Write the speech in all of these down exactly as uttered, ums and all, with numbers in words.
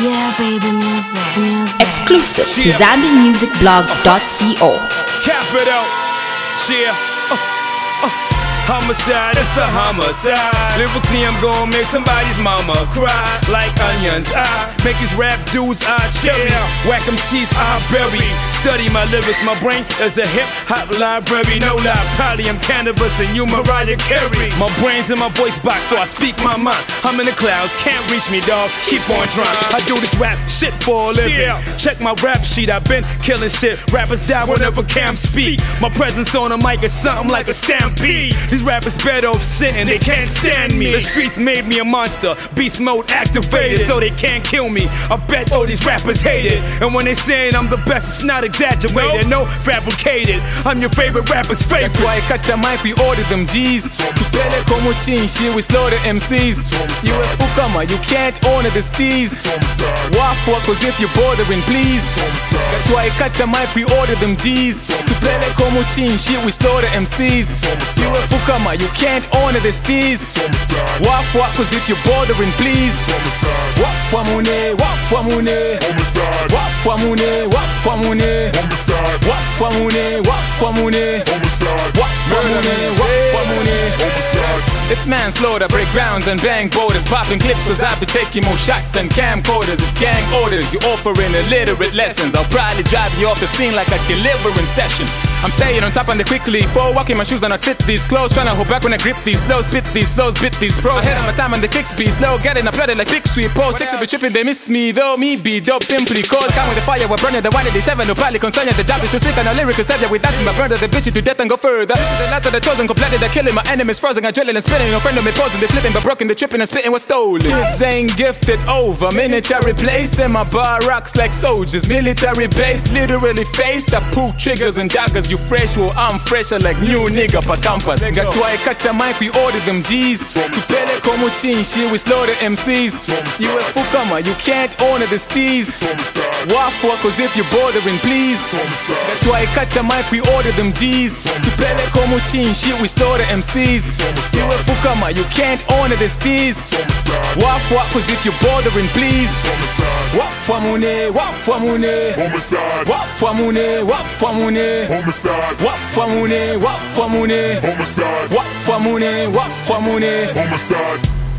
Yeah, baby, music, music. Exclusive to zambi music blog dot co. Cap it out, yeah. Uh, uh. Homicide, it's a homicide. Lyrically, I'm gonna make somebody's mama cry like onions. I make these rap dudes eyes cherry, whack them seeds I bury. Study my lyrics, my brain is a hip hop library. No lie, probably I'm cannabis and you Mariah Carey. My brain's in my voice box, so I speak my mind. I'm in the clouds, can't reach me, dog. Keep on trying. I do this rap shit for a living. Check my rap sheet, I've been killing shit. Rappers die whenever Cam speak. My presence on the mic is something like a stampede. These rappers better off sitting, they can't stand me. The streets made me a monster, beast mode activated, so they can't kill me. I bet all these rappers hate it, and when they saying I'm the best, it's not exaggerated, no fabricated. I'm your favorite rapper's favorite. That's why I cut the mic, we order them G's. Tupele como chinchi, we slow the M Cs. You a fukama, you can't honor the steez. Walk for, cause if you're bordering, please. That's why I cut the mic, we order them G's. Tupele como chinchi, we slow the M Cs. You a fukama, you can't honor the steez. Walk for, cause if you're bordering, please. Walk for mune, walk for mune. Walk for mune, walk for mune. Homicide. Walk for mune, walk for mune. Homicide. Walk for mune, walk for mune. Homicide. It's manslaughter, break grounds and bang borders. Popping clips cause I be taking more shots than camcorders. It's gang orders, you offering illiterate lessons. I'll probably drive you off the scene like a deliverance session. I'm staying on top on the quickly flow, walking my shoes and I fit these clothes. Trying to hold back when I grip these flows, spit these flows, bit these pros. Ahead of my time on the kicks be slow, getting uploaded like big sweet posts. Chicks will be tripping, they miss me though, me be dope, simply cold. Come with the fire, we're burning the one eighty-seven, no probably concern you. The job is to sick and a lyrical said with that, but murder the bitch to death and go further. This is the last of the chosen, completed the killing. My enemies frozen, I drilling and spinning. No friend of me posing, they flipping, but broken, the tripping and spitting was stolen. Kids ain't gifted over, miniature replacing my bar rocks like soldiers. Military base, literally faced. I pull triggers and daggers, you fresh, well I'm fresher like new nigga for campus. That's why I cut the mic, we order them G's. Tupele como chinchi, we slow the M Cs. You a fukama, you can't honor the steez. Walk for, cause if you're bordering, please. That's why I cut the mic, we order them G's. Tupele como chinchi, we slow the M Cs. You a fukama, you can't honor the steez. Walk for, cause if you're bordering, please. Walk for mune, walk for mune. Homicide. Walk for mune, walk for mune. Homicide. Walk for mune, walk for mune. Homicide. Walk for mune, walk for mune. Homicide.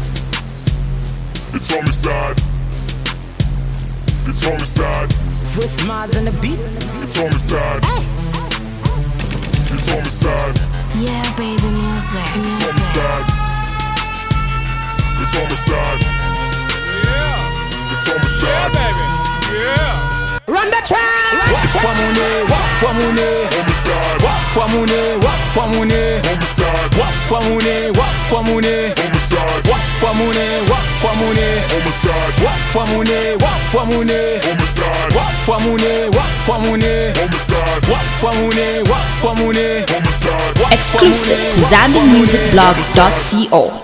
It's homicide. It's homicide. With mods on the beat. It's homicide. Hey. It's homicide. Yeah, baby, music, It's music. homicide. It's homicide. Yeah, It's homicide. yeah, baby, yeah. Run the track. Walk for mune, walk for mune. Homicide. Walk for mune, walk for mune. Homicide. Walk for mune, walk for mune. Homicide. Walk for mune, walk for mune. Homicide. Walk for mune, walk for mune. Homicide. Walk for mune, walk for mune. Homicide. Walk for mune, walk for mune. Homicide. Exclusive to zambi music blog dot co.